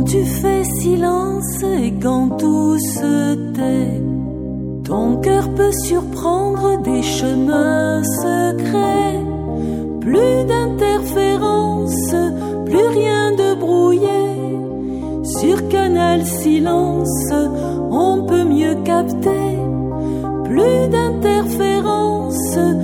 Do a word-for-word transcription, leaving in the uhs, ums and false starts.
tu fais silence et quand tout se tait, ton cœur peut surprendre des chemins secrets. Plus d'interférences, plus rien de brouillé. Sur Canal Silence, on peut mieux capter. Plus d'interférences,